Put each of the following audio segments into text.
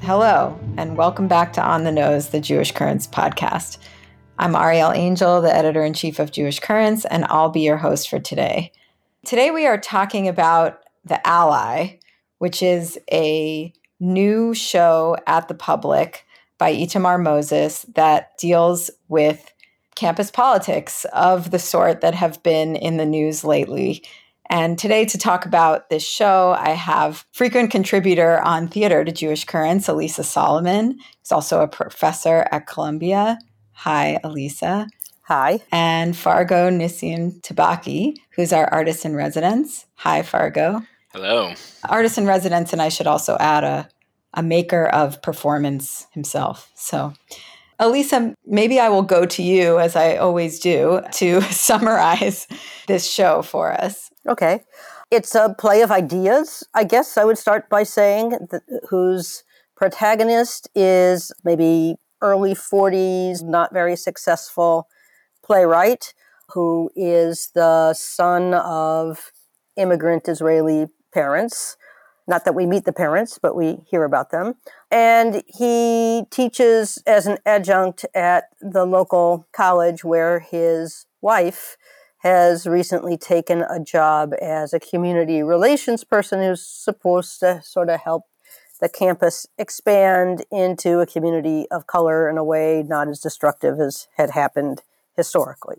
Hello, and welcome back to On the Nose, the Jewish Currents podcast. I'm Ariel Angel, the editor-in-chief of Jewish Currents, and I'll be your host for today. Today we are talking about The Ally, which is a new show at the Public by Itamar Moses that deals with campus politics of the sort that have been in the news lately. And today, to talk about this show, I have frequent contributor on theater to Jewish Currents, Elisa Solomon, who's also a professor at Columbia. Hi, Elisa. Hi. And Fargo Nissim Tabaki, who's our artist in residence. Hi, Fargo. Hello. Artist in residence, and I should also add a maker of performance himself. So, Elisa, maybe I will go to you, as I always do, to summarize this show for us. Okay. It's a play of ideas, I guess I would start by saying, whose protagonist is maybe early 40s, not very successful playwright, who is the son of immigrant Israeli parents. Not that we meet the parents, but we hear about them. And he teaches as an adjunct at the local college where his wife has recently taken a job as a community relations person who's supposed to sort of help the campus expand into a community of color in a way not as destructive as had happened historically.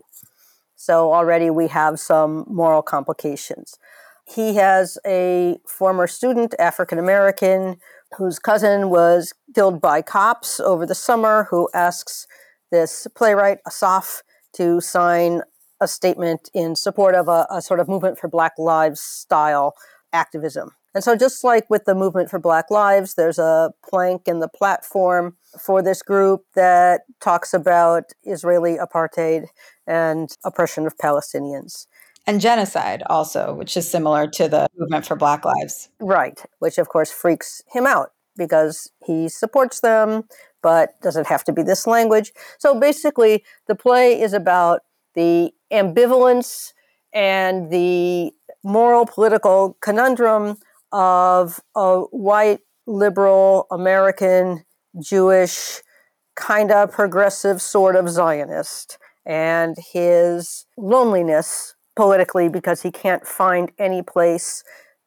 So already we have some moral complications. He has a former student, African-American, whose cousin was killed by cops over the summer, who asks this playwright, Asaf, to sign a statement in support of a sort of movement for Black Lives style activism. And so just like with the movement for Black Lives, there's a plank in the platform for this group that talks about Israeli apartheid and oppression of Palestinians. And genocide also, which is similar to the movement for Black Lives. Right, which of course freaks him out because he supports them, but doesn't have to be this language. So basically, the play is about the ambivalence and the moral political conundrum of a white, liberal, American, Jewish, kind of progressive sort of Zionist, and his loneliness politically because he can't find any place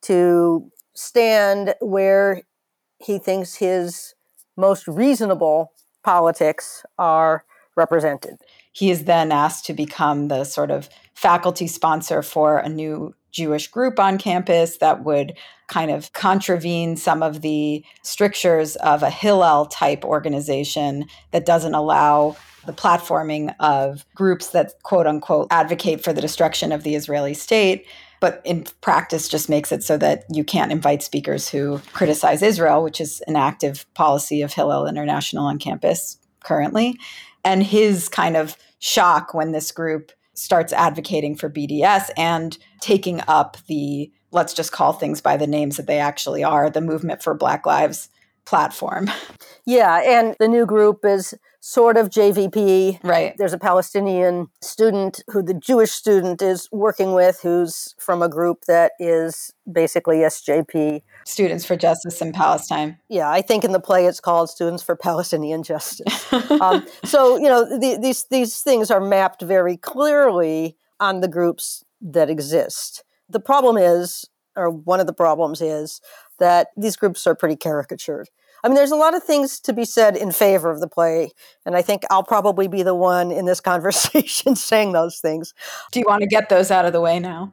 to stand where he thinks his most reasonable politics are represented. He is then asked to become the sort of faculty sponsor for a new Jewish group on campus that would kind of contravene some of the strictures of a Hillel type organization that doesn't allow the platforming of groups that, quote unquote, advocate for the destruction of the Israeli state, but in practice just makes it so that you can't invite speakers who criticize Israel, which is an active policy of Hillel International on campus currently. And his kind of shock when this group starts advocating for BDS and taking up the, let's just call things by the names that they actually are, the Movement for Black Lives platform. Yeah, and the new group is sort of JVP. Right. There's a Palestinian student who the Jewish student is working with, who's from a group that is basically SJP. Students for Justice in Palestine. Yeah, I think in the play it's called Students for Palestinian Justice. So, these things are mapped very clearly on the groups that exist. The problem is, or one of the problems is, that these groups are pretty caricatured. I mean, there's a lot of things to be said in favor of the play, and I think I'll probably be the one in this conversation saying those things. Do you want to get those out of the way now?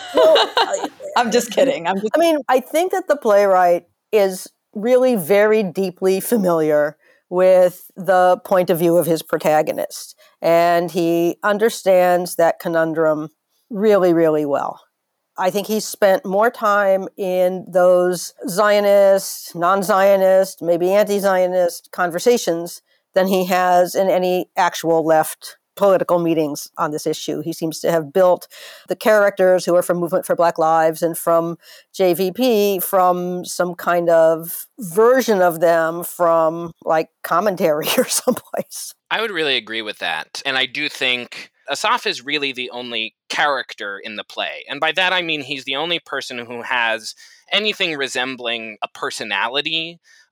I'm just kidding. I think that the playwright is really very deeply familiar with the point of view of his protagonist, and he understands that conundrum really, really well. I think he spent more time in those Zionist, non-Zionist, maybe anti-Zionist conversations than he has in any actual left political meetings on this issue. He seems to have built the characters who are from Movement for Black Lives and from JVP from some kind of version of them from like commentary or someplace. I would really agree with that. And I do think Asaf is really the only character in the play. And by that, I mean he's the only person who has anything resembling a personality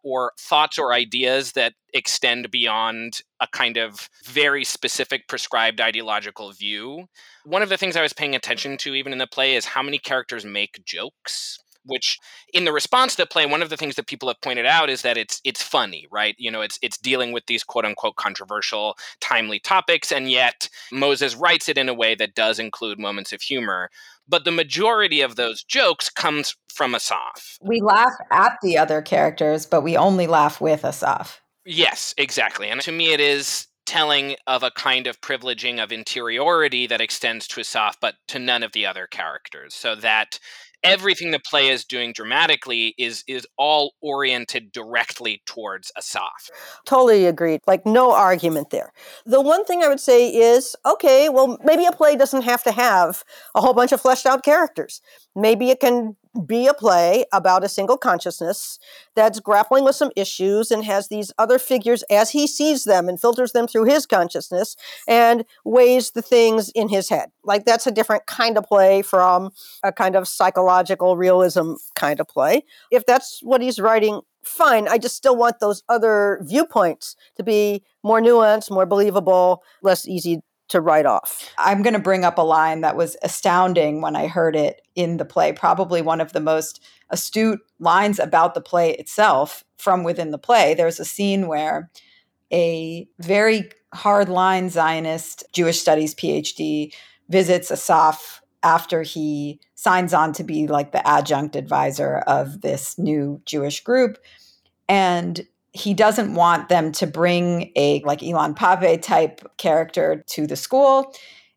or thoughts or ideas that extend beyond a kind of very specific prescribed ideological view. One of the things I was paying attention to even in the play is how many characters make jokes, which in the response to the play, one of the things that people have pointed out is that it's funny, right? It's dealing with these quote unquote controversial, timely topics, and yet Moses writes it in a way that does include moments of humor. But the majority of those jokes comes from Asaph. We laugh at the other characters, but we only laugh with Asaph. Yes, exactly. And to me, it is telling of a kind of privileging of interiority that extends to Asaph, but to none of the other characters. So that everything the play is doing dramatically is all oriented directly towards Asaph. Totally agreed. Like, no argument there. The one thing I would say is, okay, well, maybe a play doesn't have to have a whole bunch of fleshed out characters. Maybe it can be a play about a single consciousness that's grappling with some issues and has these other figures as he sees them and filters them through his consciousness and weighs the things in his head. Like, that's a different kind of play from a kind of psychological realism kind of play. If that's what he's writing, fine. I just still want those other viewpoints to be more nuanced, more believable, less easy to write off. I'm going to bring up a line that was astounding when I heard it in the play, probably one of the most astute lines about the play itself from within the play. There's a scene where a very hardline Zionist Jewish studies PhD visits Asaph after he signs on to be like the adjunct advisor of this new Jewish group. And he doesn't want them to bring a like Ilan Pappé type character to the school.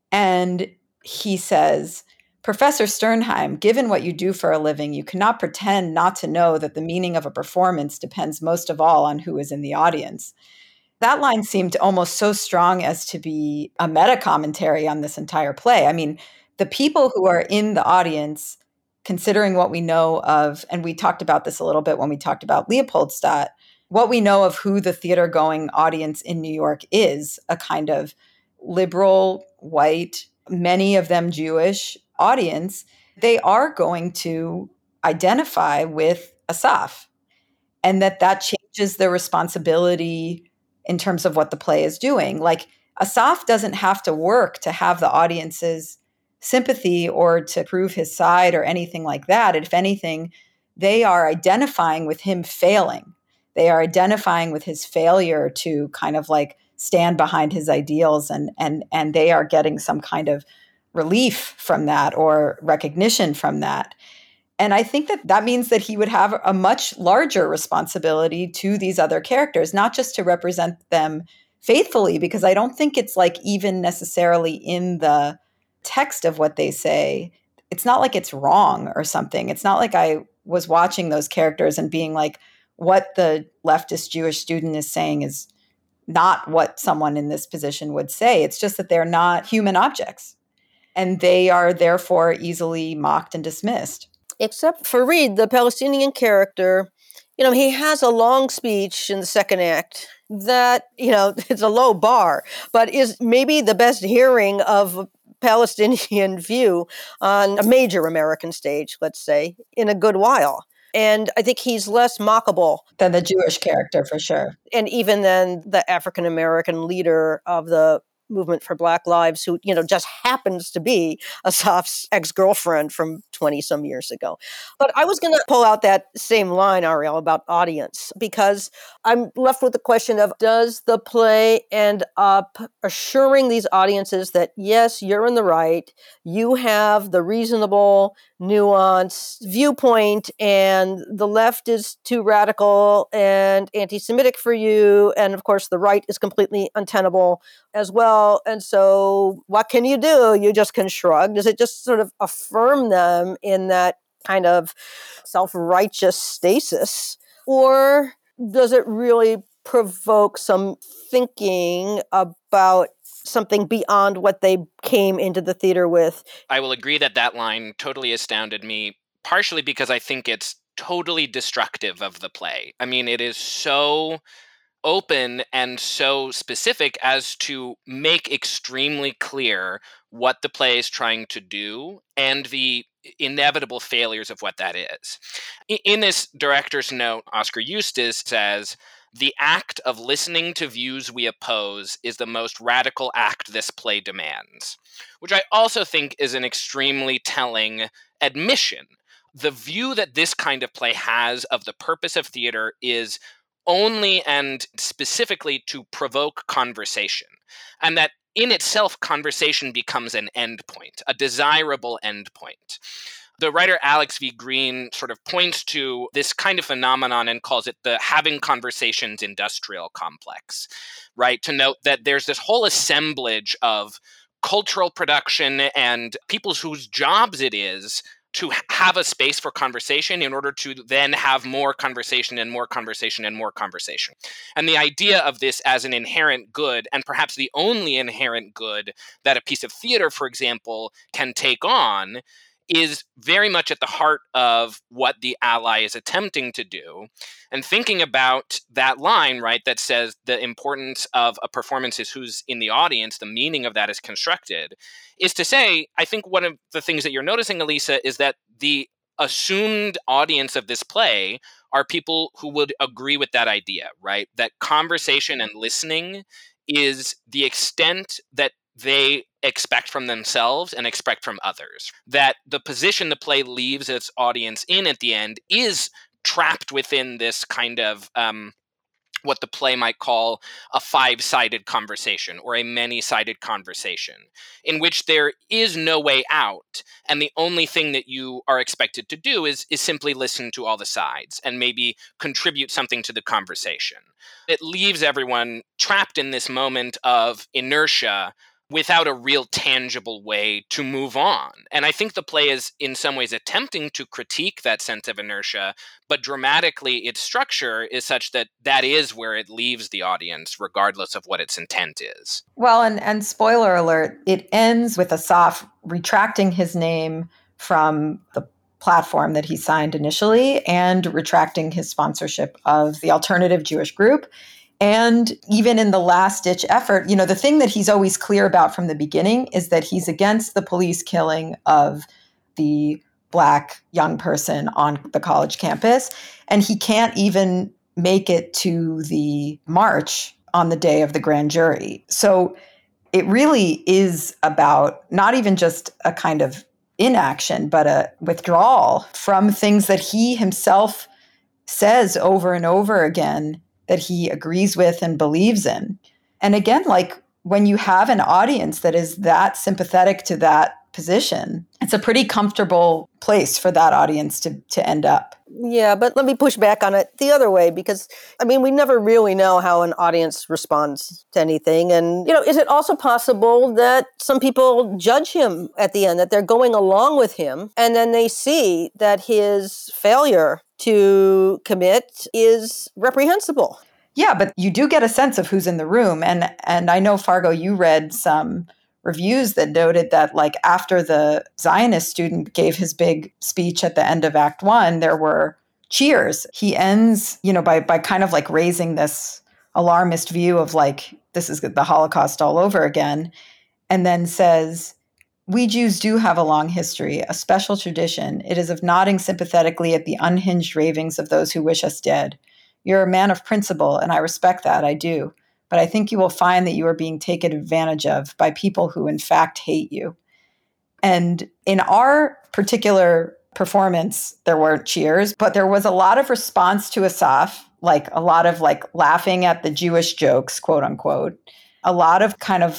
And he says, Professor Sternheim, given what you do for a living, you cannot pretend not to know that the meaning of a performance depends most of all on who is in the audience. That line seemed almost so strong as to be a meta commentary on this entire play. I mean, the people who are in the audience, considering what we know of, and we talked about this a little bit when we talked about Leopoldstadt, what we know of who the theater going audience in New York is, a kind of liberal, white, many of them Jewish audience, they are going to identify with Asaph, and that changes the responsibility in terms of what the play is doing. Like, Asaph doesn't have to work to have the audience's sympathy or to prove his side or anything like that. If anything, they are identifying with him failing. They are identifying with his failure to kind of like stand behind his ideals, and they are getting some kind of relief from that or recognition from that. And I think that means that he would have a much larger responsibility to these other characters, not just to represent them faithfully, because I don't think it's like even necessarily in the text of what they say. It's not like it's wrong or something. It's not like I was watching those characters and being like, what the leftist Jewish student is saying is not what someone in this position would say. It's just that they're not human objects, and they are therefore easily mocked and dismissed. Except Farid, the Palestinian character, he has a long speech in the second act that, it's a low bar, but is maybe the best hearing of Palestinian view on a major American stage, let's say, in a good while. And I think he's less mockable than the Jewish character, for sure. And even than the African-American leader of the movement for Black Lives, who, just happens to be Asaph's ex-girlfriend from 20-some years ago. But I was going to pull out that same line, Ariel, about audience, because I'm left with the question of, does the play end up assuring these audiences that, yes, you're in the right, you have the reasonable, nuanced viewpoint, and the left is too radical and anti-Semitic for you, and of course the right is completely untenable as well, and so what can you do? You just can shrug. Does it just sort of affirm them in that kind of self-righteous stasis? Or does it really provoke some thinking about something beyond what they came into the theater with? I will agree that line totally astounded me, partially because I think it's totally destructive of the play. I mean, it is so open and so specific as to make extremely clear what the play is trying to do and the inevitable failures of what that is. In this director's note, Oscar Eustis says, "The act of listening to views we oppose is the most radical act this play demands," which I also think is an extremely telling admission. The view that this kind of play has of the purpose of theater is only and specifically to provoke conversation, and that in itself, conversation becomes an endpoint, a desirable endpoint. The writer Alex V. Green sort of points to this kind of phenomenon and calls it the having conversations industrial complex, right? To note that there's this whole assemblage of cultural production and people whose jobs it is to have a space for conversation in order to then have more conversation and more conversation and more conversation. And the idea of this as an inherent good, and perhaps the only inherent good that a piece of theater, for example, can take on, is very much at the heart of what the Ally is attempting to do. And thinking about that line, right, that says the importance of a performance is who's in the audience, the meaning of that is constructed, is to say, I think one of the things that you're noticing, Elisa, is that the assumed audience of this play are people who would agree with that idea, right? That conversation and listening is the extent that they expect from themselves and expect from others. That the position the play leaves its audience in at the end is trapped within this kind of what the play might call a five-sided conversation or a many-sided conversation, in which there is no way out, and the only thing that you are expected to do is simply listen to all the sides and maybe contribute something to the conversation. It leaves everyone trapped in this moment of inertia without a real tangible way to move on. And I think the play is in some ways attempting to critique that sense of inertia, but dramatically its structure is such that that is where it leaves the audience, regardless of what its intent is. Well, and spoiler alert, it ends with Asaf retracting his name from the platform that he signed initially and retracting his sponsorship of the alternative Jewish group. And even in the last-ditch effort, the thing that he's always clear about from the beginning is that he's against the police killing of the Black young person on the college campus. And he can't even make it to the march on the day of the grand jury. So it really is about not even just a kind of inaction, but a withdrawal from things that he himself says over and over again that he agrees with and believes in. And again, like when you have an audience that is that sympathetic to that position, it's a pretty comfortable place for that audience to end up. Yeah, but let me push back on it the other way, because, we never really know how an audience responds to anything. And, is it also possible that some people judge him at the end, that they're going along with him, and then they see that his failure to commit is reprehensible? Yeah, but you do get a sense of who's in the room. And I know, Fargo, you read some reviews that noted that, like, after the Zionist student gave his big speech at the end of Act One, there were cheers. He ends, by kind of like raising this alarmist view of like, this is the Holocaust all over again, and then says, "We Jews do have a long history, a special tradition. It is of nodding sympathetically at the unhinged ravings of those who wish us dead. You're a man of principle, and I respect that, I do. But I think you will find that you are being taken advantage of by people who in fact hate you." And in our particular performance, there weren't cheers, but there was a lot of response to Asaf, like a lot of like laughing at the Jewish jokes, quote unquote. A lot of kind of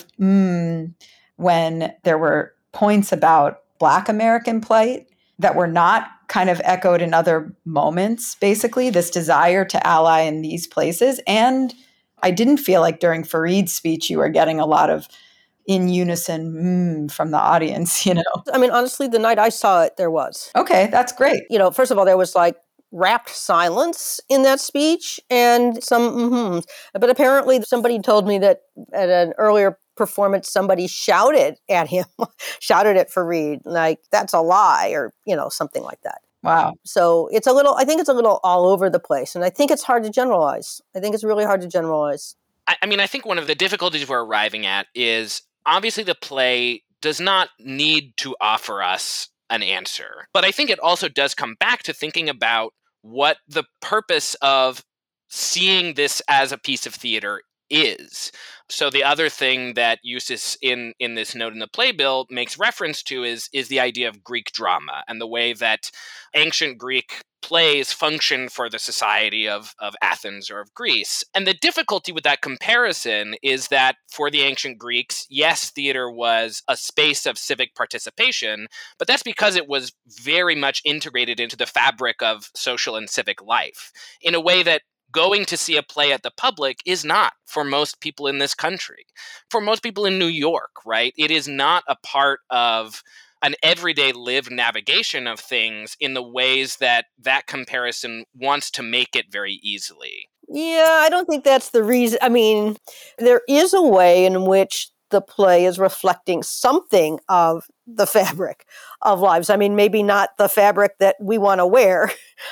when there were points about Black American plight that were not kind of echoed in other moments, basically, this desire to ally in these places. And I didn't feel like during Fareed's speech, you were getting a lot of in unison from the audience, Honestly, the night I saw it, there was. Okay, that's great. First of all, there was like rapt silence in that speech and some mm-hms. But apparently somebody told me that at an earlier performance, somebody shouted at him, shouted at Fareed, like, "That's a lie," or, something like that. Wow. So I think it's a little all over the place. And I think it's hard to generalize. I think it's really hard to generalize. I mean, I think one of the difficulties we're arriving at is obviously the play does not need to offer us an answer. But I think it also does come back to thinking about what the purpose of seeing this as a piece of theater is. So the other thing that Eustace in this note in the playbill makes reference to is the idea of Greek drama and the way that ancient Greek plays function for the society of Athens or of Greece. And the difficulty with that comparison is that for the ancient Greeks, yes, theater was a space of civic participation, but that's because it was very much integrated into the fabric of social and civic life in a way that going to see a play at the public is not for most people in this country. For most people in New York, right? It is not a part of an everyday lived navigation of things in the ways that comparison wants to make it very easily. Yeah, I don't think that's the reason. I mean, there is a way in which the play is reflecting something of the fabric of lives. I mean, maybe not the fabric that we want to wear,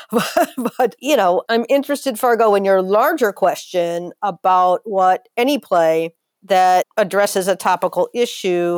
but, I'm interested, Fargo, in your larger question about what any play that addresses a topical issue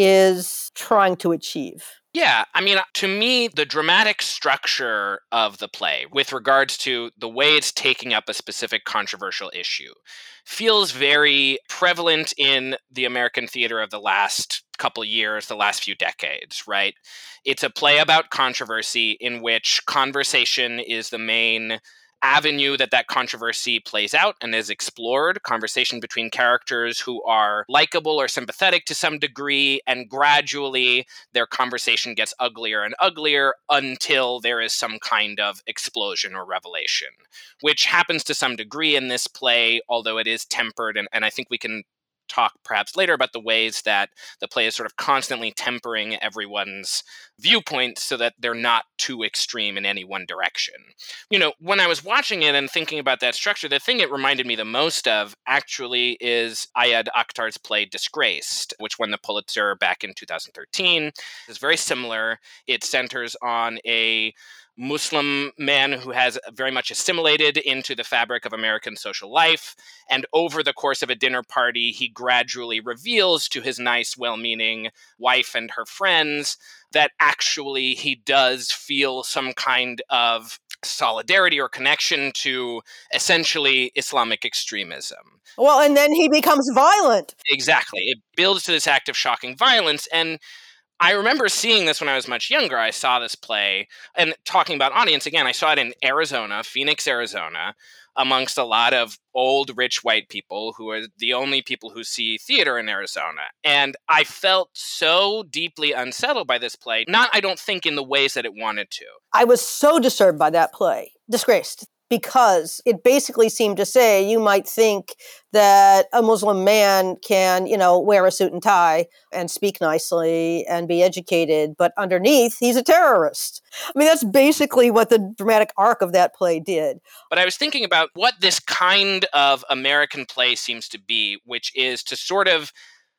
is trying to achieve. Yeah, I mean, to me, the dramatic structure of the play, with regards to the way it's taking up a specific controversial issue, feels very prevalent in the American theater of the last couple years, the last few decades, right? It's a play about controversy in which conversation is the main avenue that controversy plays out and is explored, conversation between characters who are likable or sympathetic to some degree, and gradually their conversation gets uglier and uglier until there is some kind of explosion or revelation, which happens to some degree in this play, although it is tempered, and I think we can talk perhaps later about the ways that the play is sort of constantly tempering everyone's viewpoints so that they're not too extreme in any one direction. When I was watching it and thinking about that structure, the thing it reminded me the most of actually is Ayad Akhtar's play Disgraced, which won the Pulitzer back in 2013. It's very similar. It centers on a Muslim man who has very much assimilated into the fabric of American social life. And over the course of a dinner party, he gradually reveals to his nice, well-meaning wife and her friends that actually he does feel some kind of solidarity or connection to essentially Islamic extremism. Well, and then he becomes violent. Exactly. It builds to this act of shocking violence. And I remember seeing this when I was much younger. I saw this play, and talking about audience, again, I saw it in Arizona, Phoenix, Arizona, amongst a lot of old, rich white people who are the only people who see theater in Arizona. And I felt so deeply unsettled by this play, not, I don't think, in the ways that it wanted to. I was so disturbed by that play, Disgraced, because it basically seemed to say you might think that a Muslim man can, wear a suit and tie and speak nicely and be educated, but underneath he's a terrorist. I mean, that's basically what the dramatic arc of that play did. But I was thinking about what this kind of American play seems to be, which is to sort of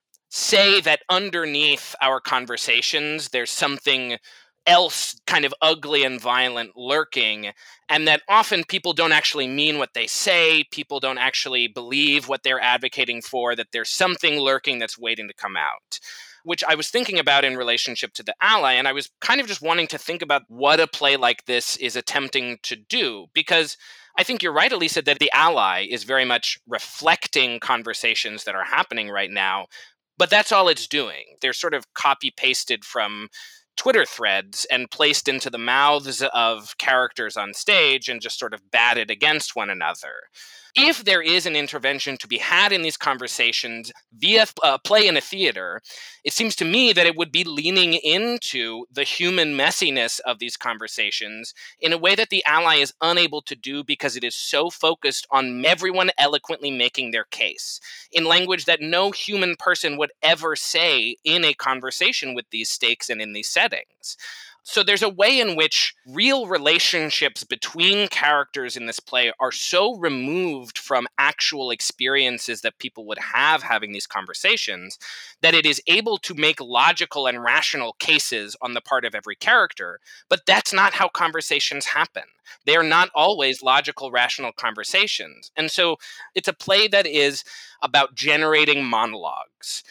say that underneath our conversations, there's something else kind of ugly and violent lurking, and that often people don't actually mean what they say, people don't actually believe what they're advocating for, that there's something lurking that's waiting to come out, which I was thinking about in relationship to The Ally, and I was kind of just wanting to think about what a play like this is attempting to do, because I think you're right, Elisa, that The Ally is very much reflecting conversations that are happening right now, but that's all it's doing. They're sort of copy-pasted from Twitter threads and placed into the mouths of characters on stage and just sort of batted against one another. If there is an intervention to be had in these conversations via a play in a theater, it seems to me that it would be leaning into the human messiness of these conversations in a way that The Ally is unable to do because it is so focused on everyone eloquently making their case in language that no human person would ever say in a conversation with these stakes and in these settings. So there's a way in which real relationships between characters in this play are so removed from actual experiences that people would have having these conversations that it is able to make logical and rational cases on the part of every character. But that's not how conversations happen. They are not always logical, rational conversations. And so it's a play that is about generating monologues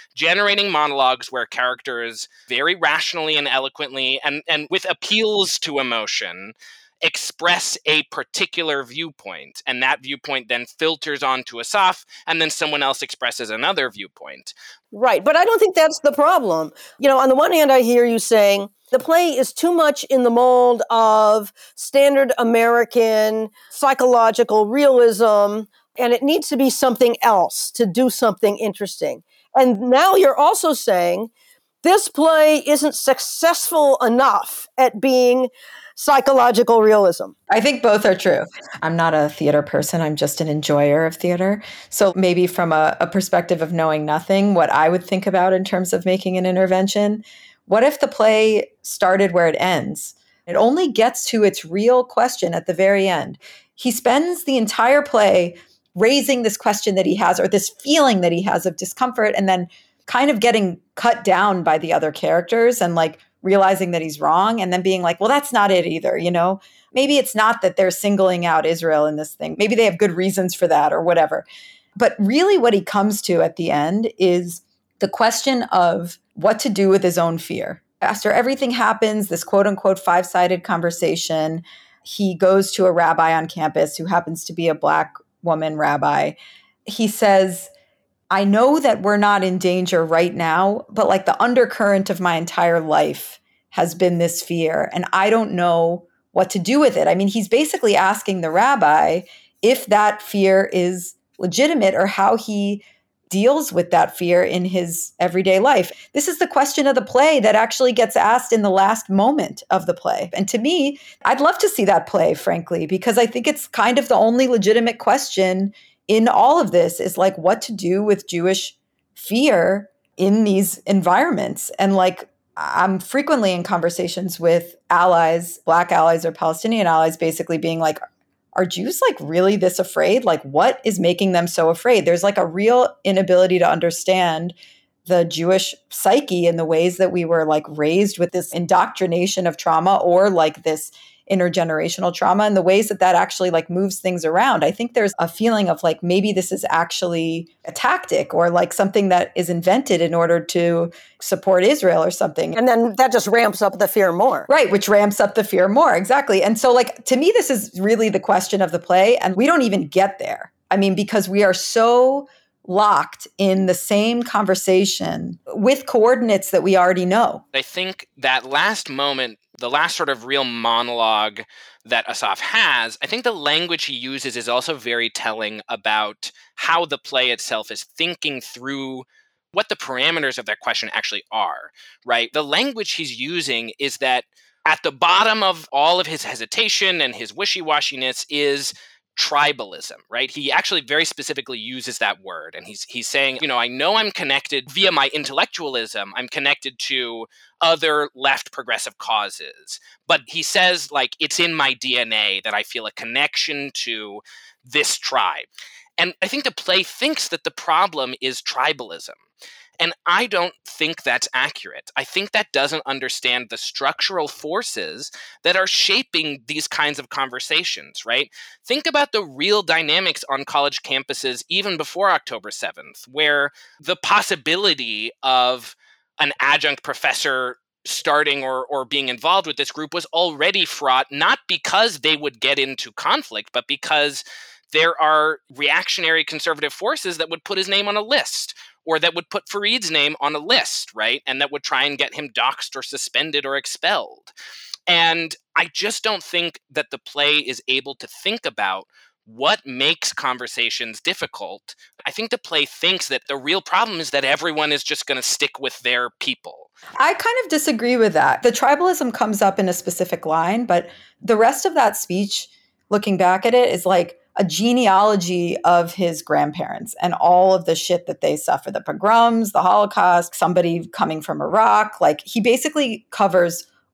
where characters very rationally and eloquently and with appeals to emotion express a particular viewpoint, and that viewpoint then filters onto Asaf, and then someone else expresses another viewpoint. Right, but I don't think that's the problem. On the one hand, I hear you saying the play is too much in the mold of standard American psychological realism, and it needs to be something else to do something interesting. And now you're also saying this play isn't successful enough at being psychological realism. I think both are true. I'm not a theater person. I'm just an enjoyer of theater. So maybe from a perspective of knowing nothing, what I would think about in terms of making an intervention, what if the play started where it ends? It only gets to its real question at the very end. He spends the entire play raising this question that he has, or this feeling that he has of discomfort, and then kind of getting cut down by the other characters and like realizing that he's wrong, and then being like, well, that's not it either. Maybe it's not that they're singling out Israel in this thing. Maybe they have good reasons for that or whatever. But really what he comes to at the end is the question of what to do with his own fear. After everything happens, this quote unquote five-sided conversation, he goes to a rabbi on campus who happens to be a Black woman rabbi. He says, I know that we're not in danger right now, but like the undercurrent of my entire life has been this fear, and I don't know what to do with it. I mean, he's basically asking the rabbi if that fear is legitimate or how he deals with that fear in his everyday life. This is the question of the play that actually gets asked in the last moment of the play. And to me, I'd love to see that play, frankly, because I think it's kind of the only legitimate question in all of this is like what to do with Jewish fear in these environments. And like, I'm frequently in conversations with allies, Black allies or Palestinian allies, basically being like, are Jews like really this afraid? Like, what is making them so afraid? There's like a real inability to understand the Jewish psyche in the ways that we were like raised with this indoctrination of trauma, or like this intergenerational trauma, and the ways that that actually like moves things around. I think there's a feeling of like, maybe this is actually a tactic or like something that is invented in order to support Israel or something. And then that just ramps up the fear more. Right, which ramps up the fear more. Exactly. And so like, to me, this is really the question of the play. And we don't even get there. I mean, because we are so locked in the same conversation with coordinates that we already know. I think that last moment, the last sort of real monologue that Asaf has, I think the language he uses is also very telling about how the play itself is thinking through what the parameters of that question actually are, right? The language he's using is that at the bottom of all of his hesitation and his wishy-washiness is tribalism, right? He actually very specifically uses that word. And he's saying, I know I'm connected via my intellectualism. I'm connected to other left progressive causes. But he says, like, it's in my DNA that I feel a connection to this tribe. And I think the play thinks that the problem is tribalism. And I don't think that's accurate. I think that doesn't understand the structural forces that are shaping these kinds of conversations, right? Think about the real dynamics on college campuses even before October 7th, where the possibility of an adjunct professor starting or being involved with this group was already fraught, not because they would get into conflict, but because there are reactionary conservative forces that would put his name on a list, or that would put Fareed's name on a list, right? And that would try and get him doxxed or suspended or expelled. And I just don't think that the play is able to think about what makes conversations difficult. I think the play thinks that the real problem is that everyone is just going to stick with their people. I kind of disagree with that. The tribalism comes up in a specific line, but the rest of that speech, looking back at it, is like a genealogy of his grandparents and all of the shit that they suffered, the pogroms, the Holocaust, somebody coming from Iraq. Like, he basically covers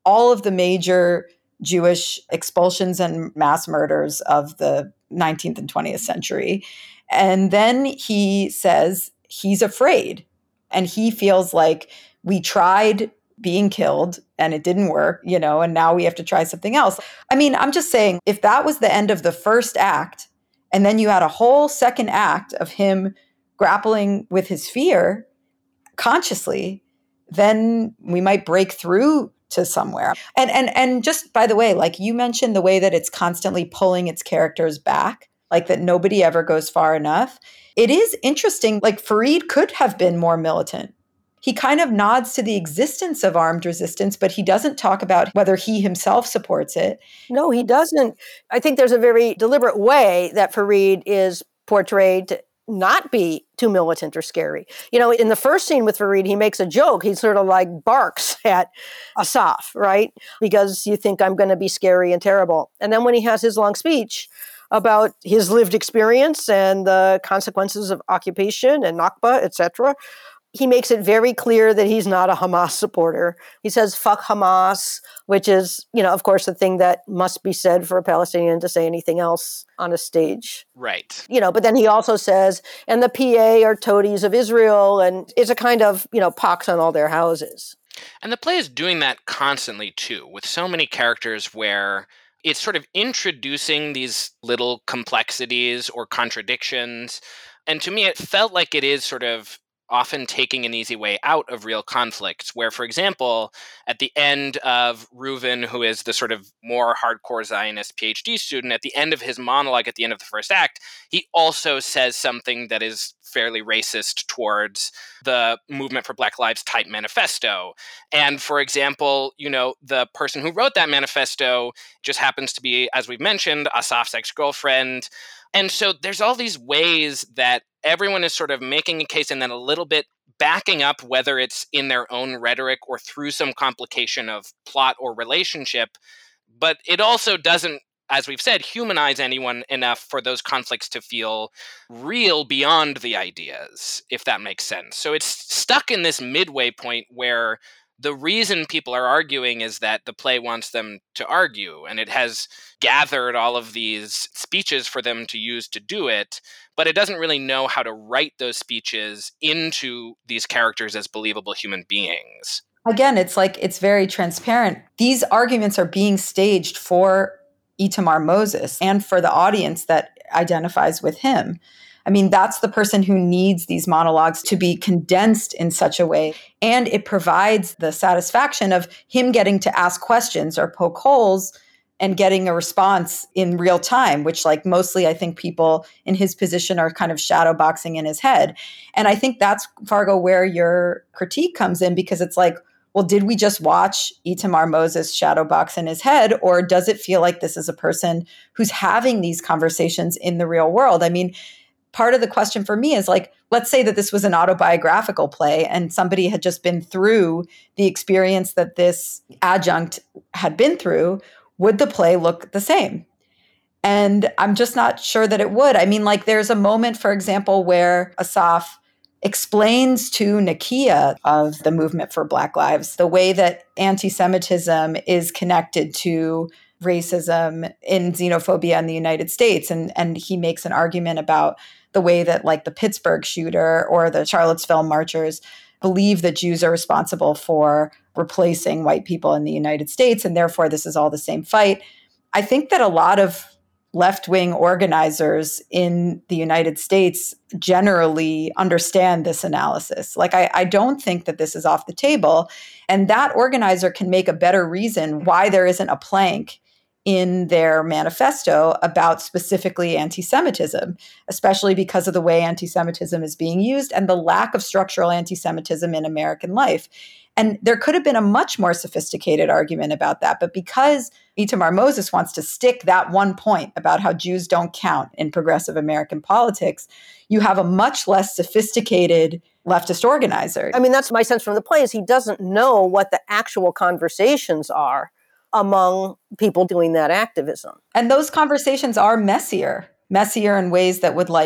all of the major Jewish expulsions and mass murders of the 19th and 20th century. And then he says he's afraid and he feels like we tried being killed and it didn't work, and now we have to try something else. I mean, I'm just saying, if that was the end of the first act, and then you had a whole second act of him grappling with his fear consciously, then we might break through to somewhere. And just by the way, like you mentioned, the way that it's constantly pulling its characters back, like that nobody ever goes far enough. It is interesting. Like Farid could have been more militant. He kind of nods to the existence of armed resistance, but he doesn't talk about whether he himself supports it. No, he doesn't. I think there's a very deliberate way that Farid is portrayed to not be too militant or scary. In the first scene with Farid, he makes a joke. He sort of like barks at Asaf, right? Because you think I'm going to be scary and terrible. And then when he has his long speech about his lived experience and the consequences of occupation and Nakba, etc., he makes it very clear that he's not a Hamas supporter. He says, fuck Hamas, which is, of course, the thing that must be said for a Palestinian to say anything else on a stage. Right. But then he also says, and the PA are toadies of Israel, and it's a kind of, pox on all their houses. And the play is doing that constantly, too, with so many characters where it's sort of introducing these little complexities or contradictions. And to me, it felt like it is sort of often taking an easy way out of real conflicts, where, for example, at the end of Reuven, who is the sort of more hardcore Zionist PhD student, at the end of his monologue at the end of the first act, he also says something that is fairly racist towards the Movement for Black Lives type manifesto. And for example, the person who wrote that manifesto just happens to be, as we've mentioned, Asaf's ex-girlfriend. And so there's all these ways that everyone is sort of making a case and then a little bit backing up, whether it's in their own rhetoric or through some complication of plot or relationship. But it also doesn't, as we've said, humanize anyone enough for those conflicts to feel real beyond the ideas, if that makes sense. So it's stuck in this midway point where the reason people are arguing is that the play wants them to argue, and it has gathered all of these speeches for them to use to do it, but it doesn't really know how to write those speeches into these characters as believable human beings. Again, it's like it's very transparent. These arguments are being staged for Itamar Moses and for the audience that identifies with him. I mean, that's the person who needs these monologues to be condensed in such a way. And it provides the satisfaction of him getting to ask questions or poke holes and getting a response in real time, which like mostly I think people in his position are kind of shadow boxing in his head. And I think that's, Fargo, where your critique comes in, because it's like, well, did we just watch Itamar Moses shadow box in his head, or does it feel like this is a person who's having these conversations in the real world? I mean, part of the question for me is like, let's say that this was an autobiographical play and somebody had just been through the experience that this adjunct had been through. Would the play look the same? And I'm just not sure that it would. I mean, like there's a moment, for example, where Asaf explains to Nakia of the Movement for Black Lives the way that anti-Semitism is connected to racism and xenophobia in the United States. And he makes an argument about the way that like the Pittsburgh shooter or the Charlottesville marchers believe that Jews are responsible for replacing white people in the United States, and therefore this is all the same fight. I think that a lot of left-wing organizers in the United States generally understand this analysis. Like, I don't think that this is off the table. And that organizer can make a better reason why there isn't a plank in their manifesto about specifically anti-Semitism, especially because of the way anti-Semitism is being used and the lack of structural anti-Semitism in American life. And there could have been a much more sophisticated argument about that. But because Itamar Moses wants to stick that one point about how Jews don't count in progressive American politics, you have a much less sophisticated leftist organizer. I mean, that's my sense from the play, is he doesn't know what the actual conversations are among people doing that activism. And those conversations are messier in ways that would like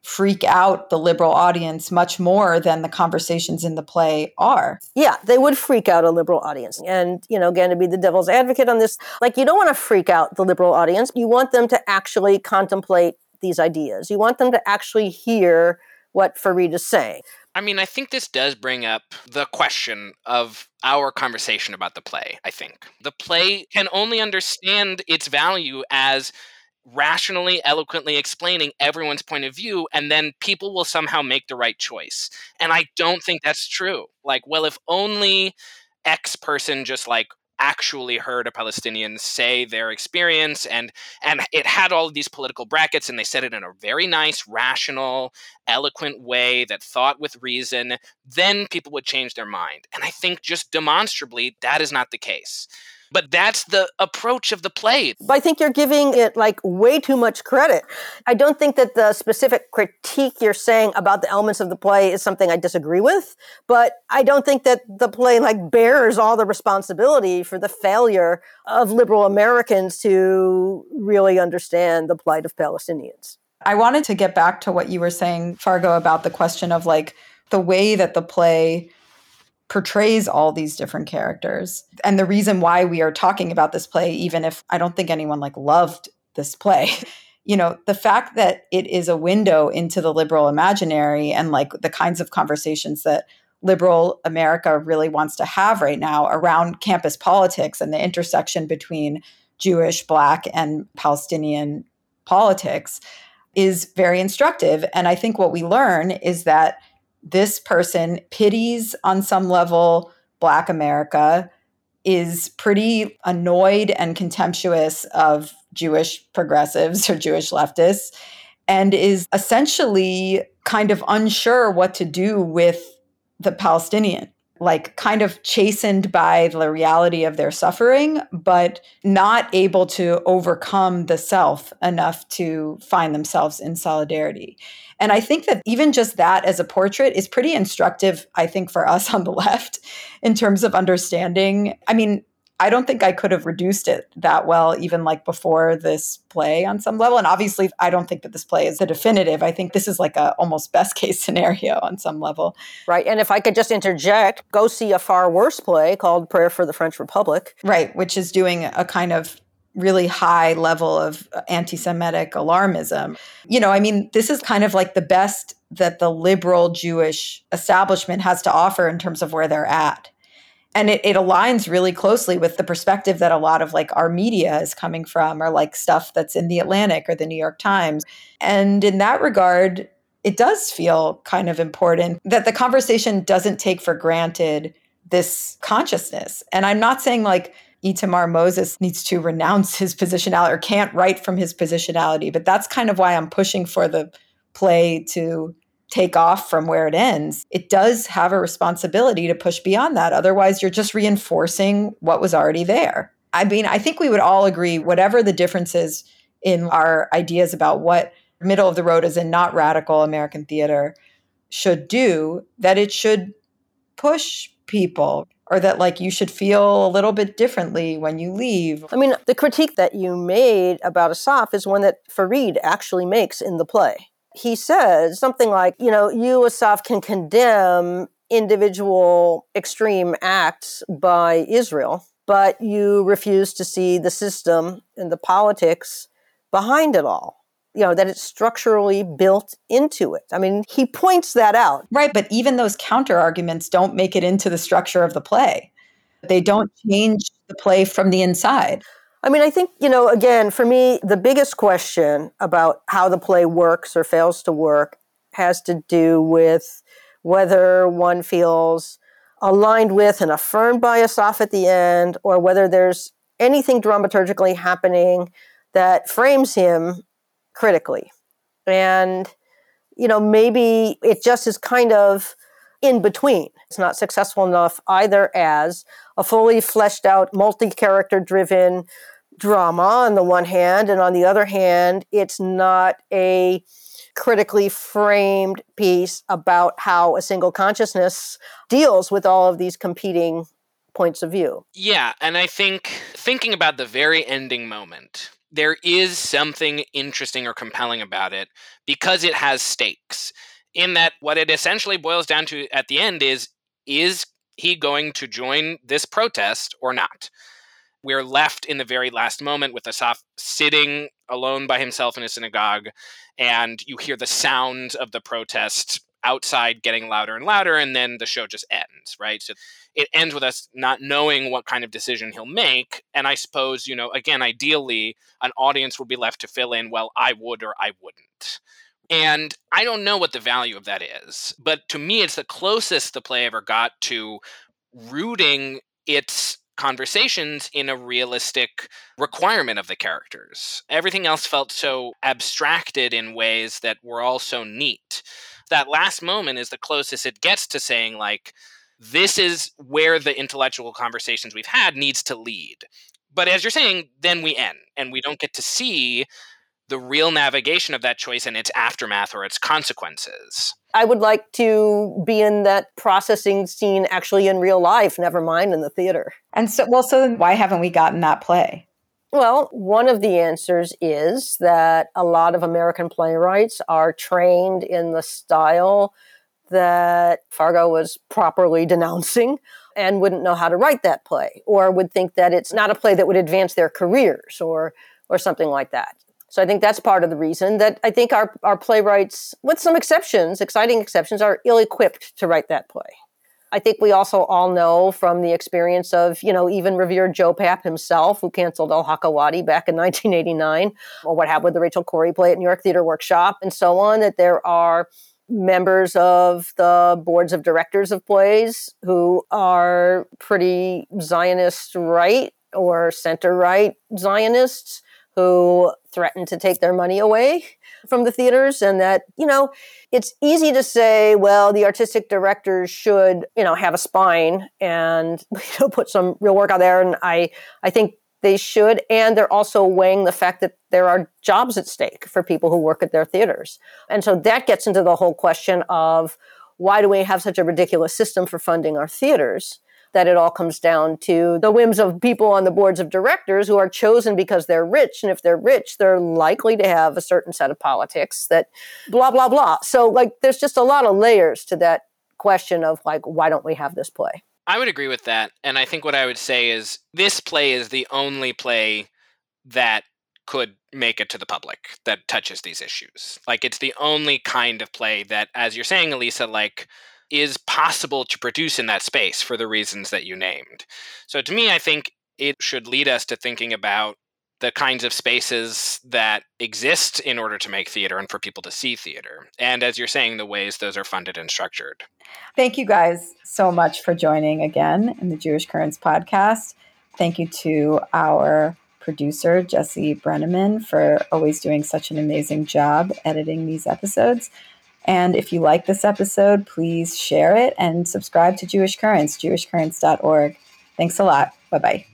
freak out the liberal audience much more than the conversations in the play are. Yeah, they would freak out a liberal audience. And, again, to be the devil's advocate on this, you don't want to freak out the liberal audience. You want them to actually contemplate these ideas. You want them to actually hear what Fareed is saying. I mean, I think this does bring up the question of our conversation about the play, I think. The play can only understand its value as rationally, eloquently explaining everyone's point of view, and then people will somehow make the right choice. And I don't think that's true. If only X person just actually heard a Palestinian say their experience, and it had all of these political brackets, and they said it in a very nice, rational, eloquent way that thought with reason, then people would change their mind. And I think just demonstrably that is not the case. But that's the approach of the play. I think you're giving it way too much credit. I don't think that the specific critique you're saying about the elements of the play is something I disagree with, but I don't think that the play bears all the responsibility for the failure of liberal Americans to really understand the plight of Palestinians. I wanted to get back to what you were saying, Fargo, about the question of the way that the play portrays all these different characters. And the reason why we are talking about this play, even if I don't think anyone loved this play, the fact that it is a window into the liberal imaginary and the kinds of conversations that liberal America really wants to have right now around campus politics and the intersection between Jewish, Black, and Palestinian politics is very instructive. And I think what we learn is that this person pities on some level Black America, is pretty annoyed and contemptuous of Jewish progressives or Jewish leftists, and is essentially kind of unsure what to do with the Palestinian, kind of chastened by the reality of their suffering, but not able to overcome the self enough to find themselves in solidarity. And I think that even just that as a portrait is pretty instructive, I think, for us on the left in terms of understanding. I mean, I don't think I could have reduced it that well, even before this play on some level. And obviously, I don't think that this play is the definitive. I think this is a almost best case scenario on some level. Right. And if I could just interject, go see a far worse play called Prayer for the French Republic. Right, which is doing a kind of really high level of anti-Semitic alarmism. This is kind of the best that the liberal Jewish establishment has to offer in terms of where they're at. And it aligns really closely with the perspective that a lot of our media is coming from, or stuff that's in the Atlantic or the New York Times. And in that regard, it does feel kind of important that the conversation doesn't take for granted this consciousness. And I'm not saying Itamar Moses needs to renounce his positionality or can't write from his positionality, but that's kind of why I'm pushing for the play to take off from where it ends. It does have a responsibility to push beyond that. Otherwise, you're just reinforcing what was already there. I mean, I think we would all agree, whatever the differences in our ideas about what middle of the road is and not radical American theater should do, that it should push people, or that you should feel a little bit differently when you leave. I mean, the critique that you made about Asaf is one that Fareed actually makes in the play. He says something like, you, Asaf, can condemn individual extreme acts by Israel, but you refuse to see the system and the politics behind it all. That it's structurally built into it. I mean, he points that out. Right, but even those counter arguments don't make it into the structure of the play. They don't change the play from the inside. I mean, I think, again, for me, the biggest question about how the play works or fails to work has to do with whether one feels aligned with and affirmed by Asaf at the end, or whether there's anything dramaturgically happening that frames him critically. And, maybe it just is kind of in between. It's not successful enough either as a fully fleshed out, multi-character driven drama on the one hand, and on the other hand, it's not a critically framed piece about how a single consciousness deals with all of these competing points of view. Yeah, and I think thinking about the very ending moment, there is something interesting or compelling about it because it has stakes. In that, what it essentially boils down to at the end is he going to join this protest or not? We're left in the very last moment with Asaph sitting alone by himself in a synagogue, and you hear the sound of the protest outside getting louder and louder, and then the show just ends, right? So it ends with us not knowing what kind of decision he'll make. And I suppose, again, ideally, an audience will be left to fill in, well, I would or I wouldn't. And I don't know what the value of that is. But to me, it's the closest the play ever got to rooting its conversations in a realistic requirement of the characters. Everything else felt so abstracted in ways that were all so neat. That last moment is the closest it gets to saying, like, this is where the intellectual conversations we've had needs to lead. But as you're saying, then we end, and we don't get to see the real navigation of that choice and its aftermath or its consequences. I would like to be in that processing scene actually in real life, never mind in the theater. And so then why haven't we gotten that play? Well, one of the answers is that a lot of American playwrights are trained in the style that Fargo was properly denouncing and wouldn't know how to write that play, or would think that it's not a play that would advance their careers or something like that. So I think that's part of the reason that I think our playwrights, with some exceptions, exciting exceptions, are ill-equipped to write that play. I think we also all know from the experience of, even revered Joe Papp himself, who canceled El Hakawati back in 1989, or what happened with the Rachel Corrie play at New York Theater Workshop, and so on, that there are members of the boards of directors of plays who are pretty Zionist right or center-right Zionists who threaten to take their money away from the theaters. And that, it's easy to say, well, the artistic directors should, have a spine and put some real work out there. And I think they should. And they're also weighing the fact that there are jobs at stake for people who work at their theaters. And so that gets into the whole question of why do we have such a ridiculous system for funding our theaters? That it all comes down to the whims of people on the boards of directors who are chosen because they're rich. And if they're rich, they're likely to have a certain set of politics that blah, blah, blah. So there's just a lot of layers to that question of why don't we have this play? I would agree with that. And I think what I would say is this play is the only play that could make it to the public that touches these issues. It's the only kind of play that, as you're saying, Elisa, is possible to produce in that space for the reasons that you named. So to me, I think it should lead us to thinking about the kinds of spaces that exist in order to make theater and for people to see theater. And as you're saying, the ways those are funded and structured. Thank you guys so much for joining again in the Jewish Currents podcast. Thank you to our producer, Jesse Brenneman, for always doing such an amazing job editing these episodes. And if you like this episode, please share it and subscribe to Jewish Currents, jewishcurrents.org. Thanks a lot. Bye-bye.